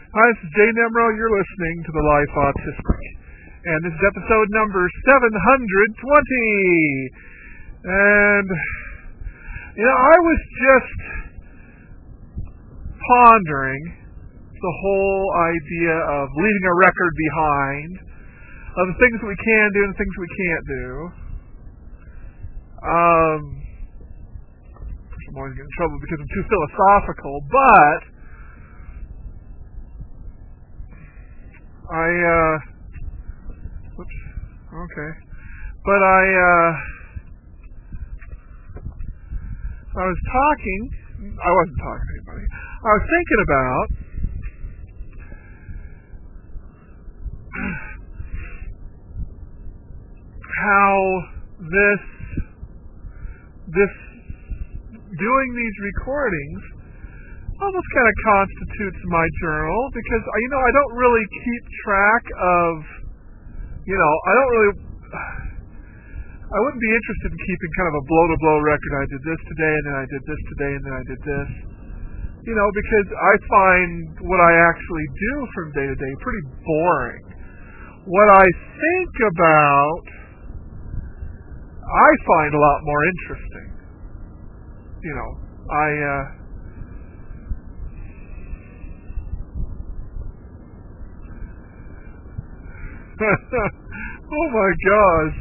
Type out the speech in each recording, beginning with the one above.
Hi, this is Jay Nemro. You're listening to The Life Autistic. And this is episode number 720. And, I was just pondering the whole idea of leaving a record behind, of the things we can do and the things we can't do. I'm always getting in trouble because I'm too philosophical, but I wasn't talking to anybody. I was thinking about how this doing these recordings almost kind of constitutes my journal, because I don't really keep track of, I wouldn't be interested in keeping kind of a blow-to-blow record. I did this today, and then I did this today, and then I did this. Because I find what I actually do from day to day pretty boring. What I think about, I find a lot more interesting. Oh my gosh.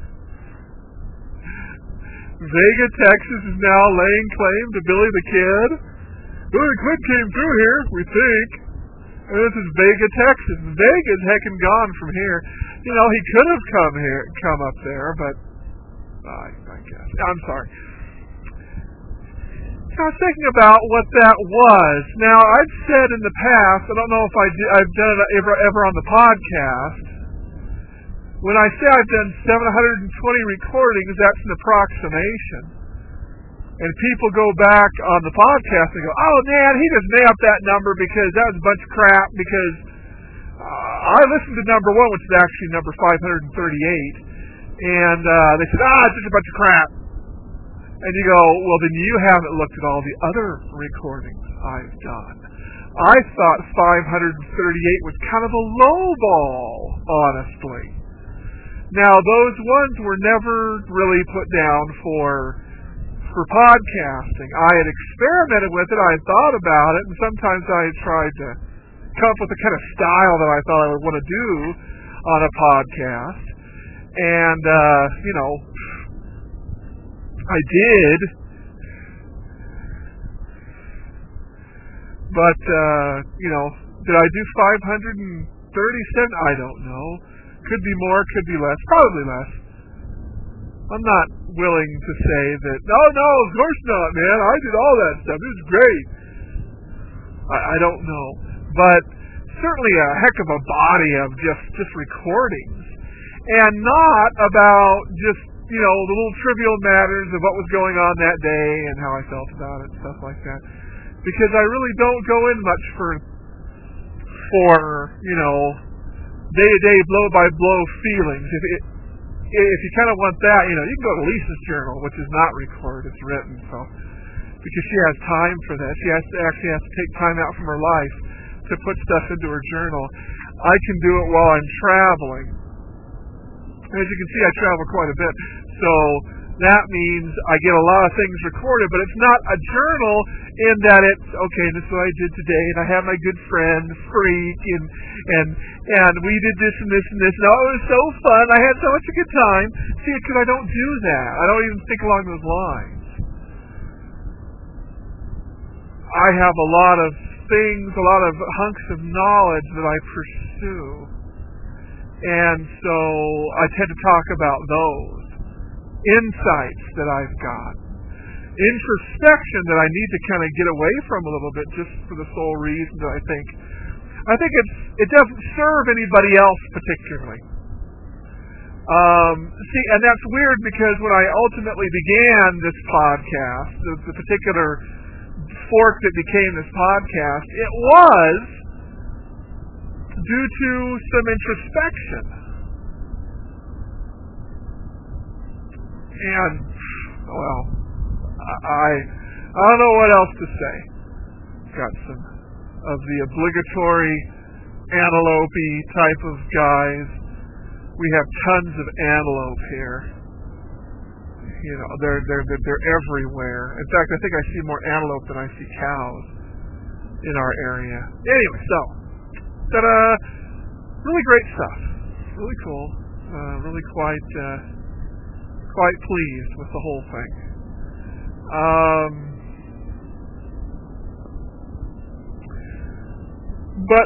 Vega, Texas is now laying claim to Billy the Kid. Billy the Kid came through here, we think. And this is Vega, Texas. Vega's heckin' gone from here. He could have come up there, but I guess. I'm sorry. I was thinking about what that was. Now, I've said in the past, I don't know if I've done it ever on the podcast. When I say I've done 720 recordings, that's an approximation. And people go back on the podcast and go, oh man, he just made up that number because that was a bunch of crap, because I listened to number one, which is actually number 538, and they said, it's just a bunch of crap. And you go, well, then you haven't looked at all the other recordings I've done. I thought 538 was kind of a low ball, honestly. Now, those ones were never really put down for podcasting. I had experimented with it, I had thought about it, and sometimes I had tried to come up with the kind of style that I thought I would want to do on a podcast. And, I did, but, did I do 537? I don't know. Could be more, could be less, probably less. I'm not willing to say that, no, of course not, man. I did all that stuff. It was great. I don't know. But certainly a heck of a body of just recordings. And not about just, the little trivial matters of what was going on that day and how I felt about it and stuff like that. Because I really don't go in much for day-to-day, blow-by-blow feelings. If you kind of want that, you can go to Lisa's journal, which is not recorded, it's written, because she has time for that. She actually has to take time out from her life to put stuff into her journal. I can do it while I'm traveling. As you can see, I travel quite a bit, so that means I get a lot of things recorded, but it's not a journal in that it's, okay, this is what I did today, and I have my good friend, Freak, and we did this and this and this, and it was so fun, I had so much a good time. See, because I don't do that. I don't even think along those lines. I have a lot of things, a lot of hunks of knowledge that I pursue, and so I tend to talk about those insights that I've got, introspection that I need to kind of get away from a little bit, just for the sole reason that I think it doesn't serve anybody else particularly. See, and that's weird, because when I ultimately began this podcast, the particular fork that became this podcast, it was due to some introspection. And, well, I don't know what else to say. Got some the obligatory antelope-y type of guys. We have tons of antelope here. They're everywhere. In fact, I think I see more antelope than I see cows in our area. Anyway, so really great stuff. Really cool. Really quite pleased with the whole thing. But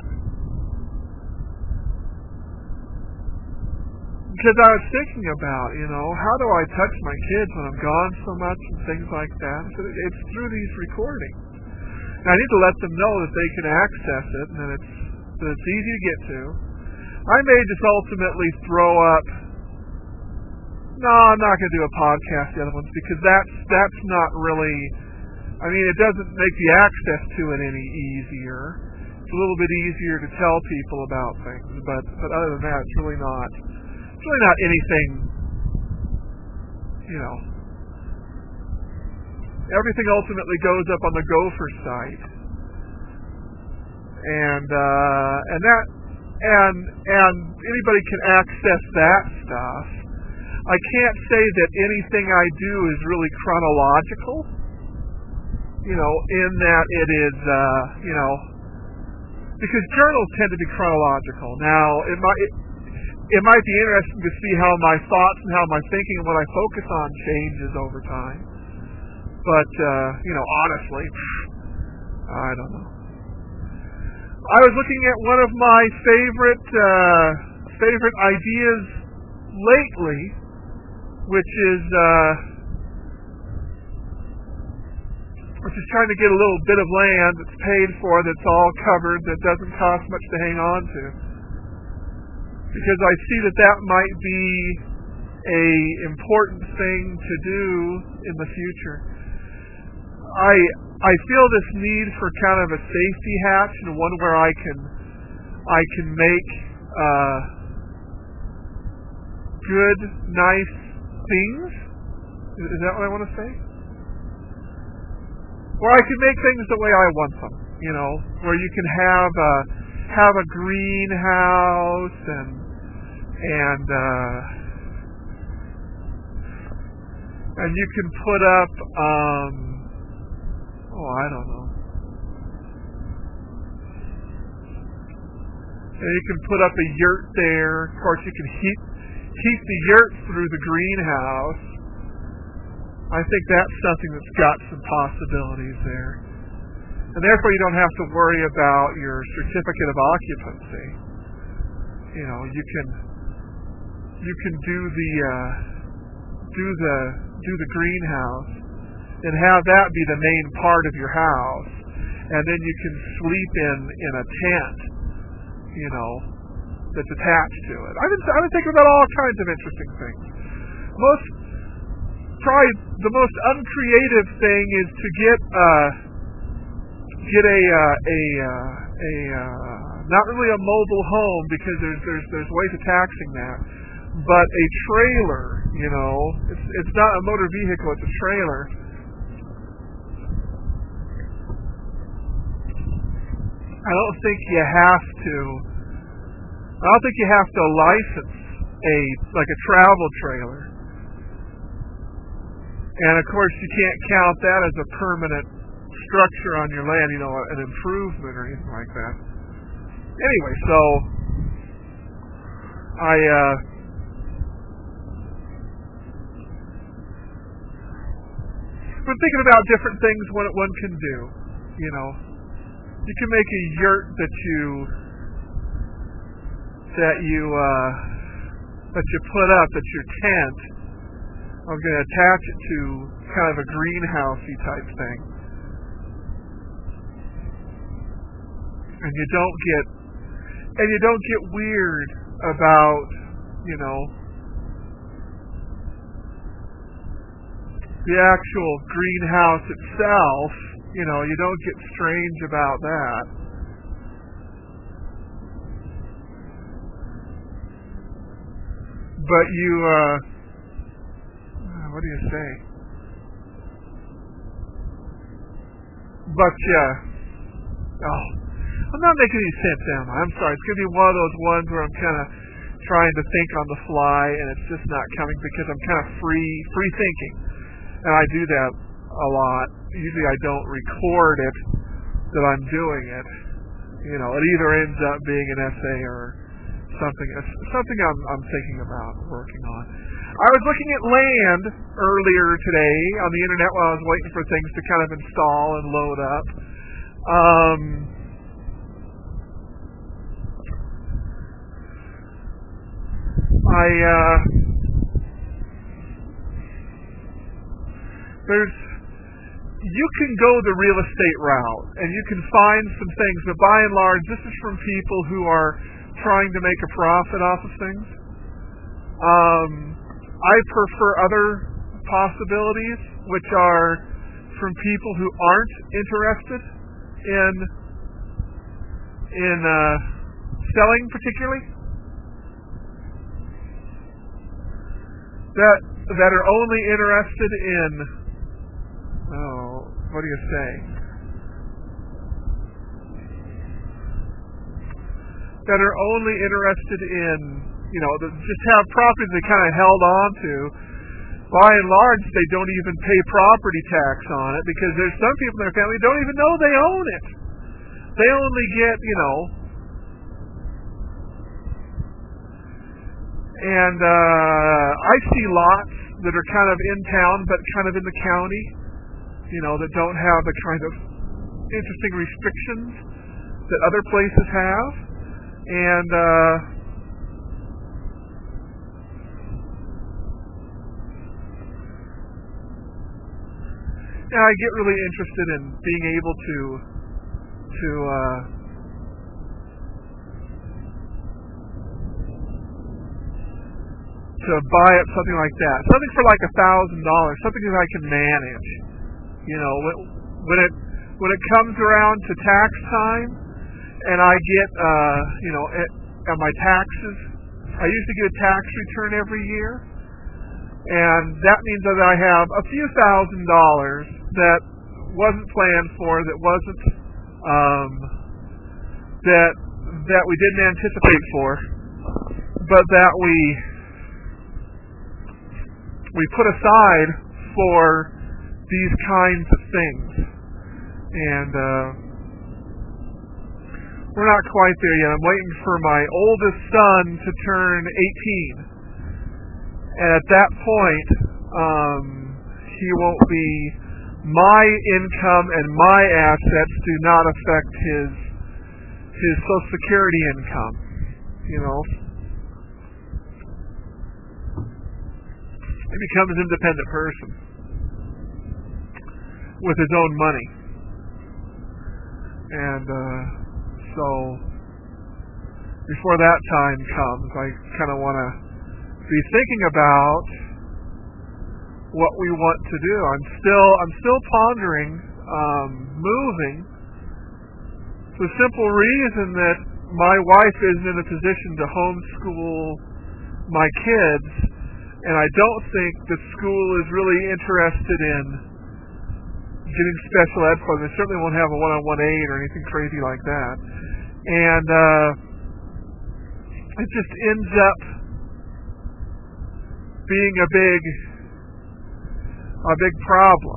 because I was thinking about, how do I touch my kids when I'm gone so much and things like that? So it's through these recordings. And I need to let them know that they can access it and that it's easy to get to. I may just ultimately throw up. No, I'm not going to do a podcast, the other ones, because that's not really. I mean, it doesn't make the access to it any easier. It's a little bit easier to tell people about things, but other than that, it's really not. It's really not anything. Everything ultimately goes up on the Gopher site, and anybody can access that stuff. I can't say that anything I do is really chronological, in that it is, because journals tend to be chronological. Now, it might be interesting to see how my thoughts and how my thinking and what I focus on changes over time. But, honestly, I don't know. I was looking at one of my favorite ideas lately, which is trying to get a little bit of land that's paid for, that's all covered, that doesn't cost much to hang on to. Because I see that might be a important thing to do in the future. I feel this need for kind of a safety hatch, and one where I can make good, nice things. Is that what I want to say? Where I can make things the way I want them. Where you can have a greenhouse and you can put up I don't know. And you can put up a yurt there. Of course, you can heat the yurt through the greenhouse. I think that's something that's got some possibilities there. And therefore, you don't have to worry about your certificate of occupancy. You can do the greenhouse and have that be the main part of your house, and then you can sleep in a tent, that's attached to it. I've been thinking about all kinds of interesting things. Probably the most uncreative thing is to get not really a mobile home, because there's ways of taxing that, but a trailer. It's not a motor vehicle; it's a trailer. I don't think you have to license a travel trailer. And of course you can't count that as a permanent structure on your land, an improvement or anything like that. Anyway, so I've been thinking about different things one can do, You can make a yurt that you put up, that's your tent. I'm going to attach it to kind of a greenhousey type thing, and you don't get weird about the actual greenhouse itself. You don't get strange about that. But what do you say? But I'm not making any sense, am I? I'm sorry. It's going to be one of those ones where I'm kind of trying to think on the fly, and it's just not coming because I'm kind of free thinking. And I do that a lot. Usually I don't record it that I'm doing it. It either ends up being an essay or something I'm thinking about working on. I was looking at land earlier today on the internet while I was waiting for things to kind of install and load up. You can go the real estate route and you can find some things, but by and large, this is from people who are trying to make a profit off of things. I prefer other possibilities, which are from people who aren't interested in selling particularly. That are only interested in, what do you say? That are only interested in, just have properties they kind of held on to. By and large, they don't even pay property tax on it because there's some people in their family who don't even know they own it. They only get, and I see lots that are kind of in town but kind of in the county, that don't have the kind of interesting restrictions that other places have. And I get really interested in being able to buy up something like that, something for like $1,000, something that I can manage. When it comes around to tax time, and I get at my taxes, I usually get a tax return every year, and that means that I have a few $1,000s that wasn't planned for, that wasn't that we didn't anticipate for, but that we put aside for these kinds of things. And we're not quite there yet. I'm waiting for my oldest son to turn 18. And at that point, he won't be, my income and my assets do not affect his Social Security income. He becomes an independent person with his own money. And so before that time comes, I kind of want to be thinking about what we want to do. I'm still pondering moving, for the simple reason that my wife isn't in a position to homeschool my kids, and I don't think the school is really interested in getting special ed for them. They certainly won't have a one-on-one aid or anything crazy like that. And it just ends up being a big problem.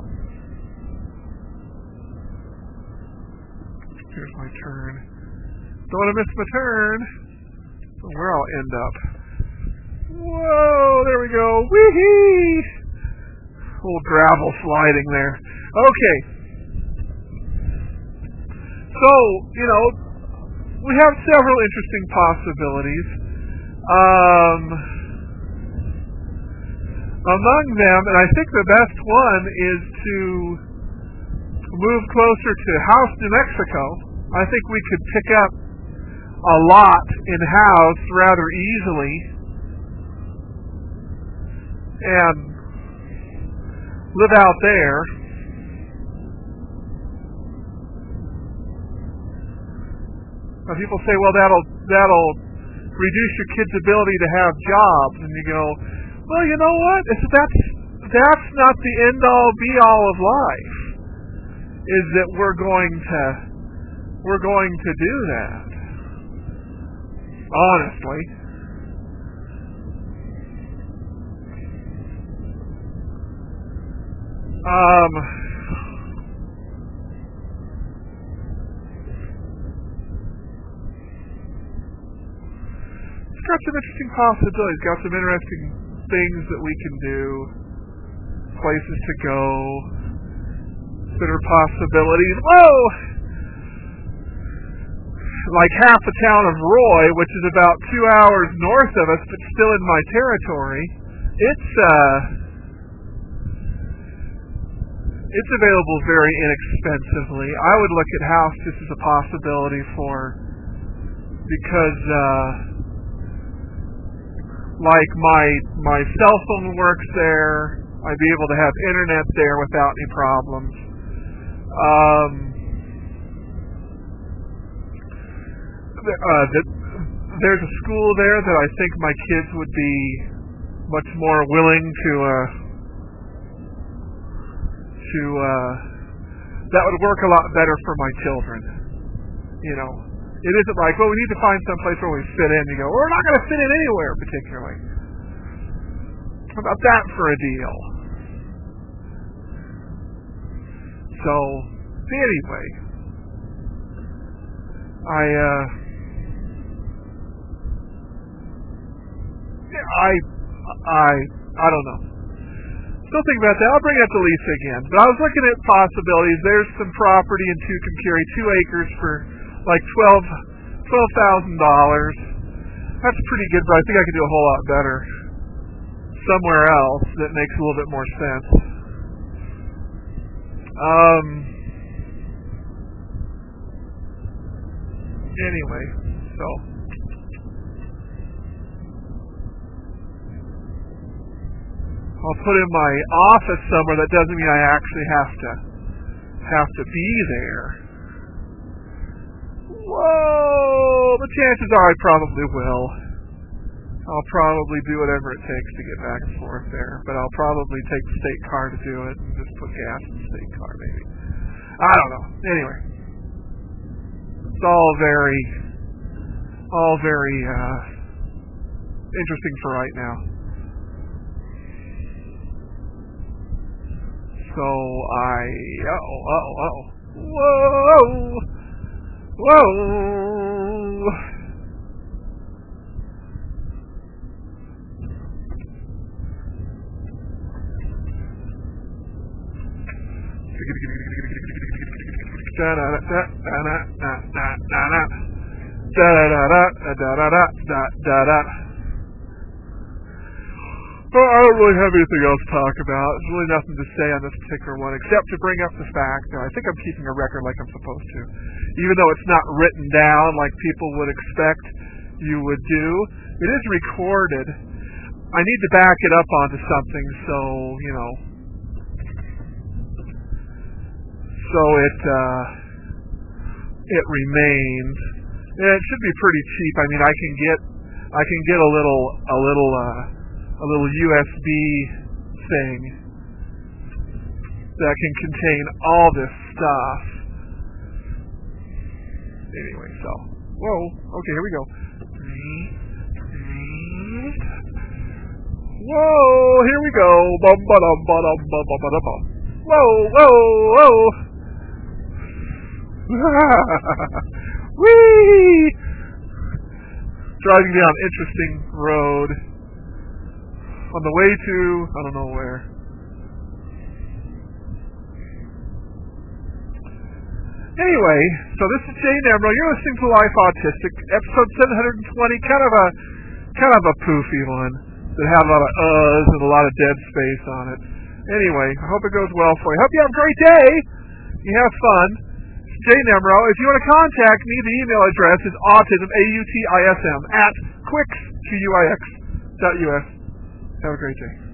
Here's my turn. Don't want to miss my turn. Where I'll end up. Whoa, there we go. Wee-hee! A little gravel sliding there. Okay. So, we have several interesting possibilities. Among them, and I think the best one is to move closer to House, New Mexico. I think we could pick up a lot in House rather easily and live out there. Now people say, well, that'll reduce your kids' ability to have jobs, and you go, well, you know what? That's not the end all be all of life. Is that we're going we're going to do that. Honestly. It's got some interesting possibilities, got some interesting things that we can do, places to go, that are possibilities. Whoa! Like half the town of Roy, which is about 2 hours north of us, but still in my territory, it's available very inexpensively. I would look at house just as a possibility because like my cell phone works there. I'd be able to have internet there without any problems. There's a school there that I think my kids would be much more willing to that would work a lot better for my children. You know, it isn't like, well, we need to find some place where we fit in. You go, we're not going to fit in anywhere particularly. How about that for a deal? So, anyway, I don't know. Still think about that. I'll bring it up to Lisa again. But I was looking at possibilities. There's some property in Tucumcari, 2 acres for like $12,000. That's pretty good, but I think I could do a whole lot better somewhere else that makes a little bit more sense. Anyway, so I'll put in my office somewhere. That doesn't mean I actually have to be there. Whoa! The chances are I probably will. I'll probably do whatever it takes to get back and forth there, but I'll probably take the state car to do it and just put gas in the state car, maybe. I don't know. Anyway, it's all very interesting for right now. So whoa! Well, I don't really have anything else to talk about. There's really nothing to say on this particular one, except to bring up the fact that I think I'm keeping a record like I'm supposed to. Even though it's not written down like people would expect you would do, it is recorded. I need to back it up onto something, so, you know. So it remains. And it should be pretty cheap. I mean, I can get a little USB thing that can contain all this stuff. Anyway, so whoa, okay, here we go. Whoa, here we go. Bum ba dum ba dum ba ba ba dum. Whoa. Whee! Driving down interesting road on the way to I don't know where. Anyway, so this is Jay Nemro. You're listening to Life Autistic, episode 720, kind of a poofy one that had a lot of uhs and a lot of dead space on it. Anyway, I hope it goes well for you. Hope you have a great day. You have fun. It's Jay Nemro. If you want to contact me, the email address is autism, AUTISM, @quix.us. Have a great day.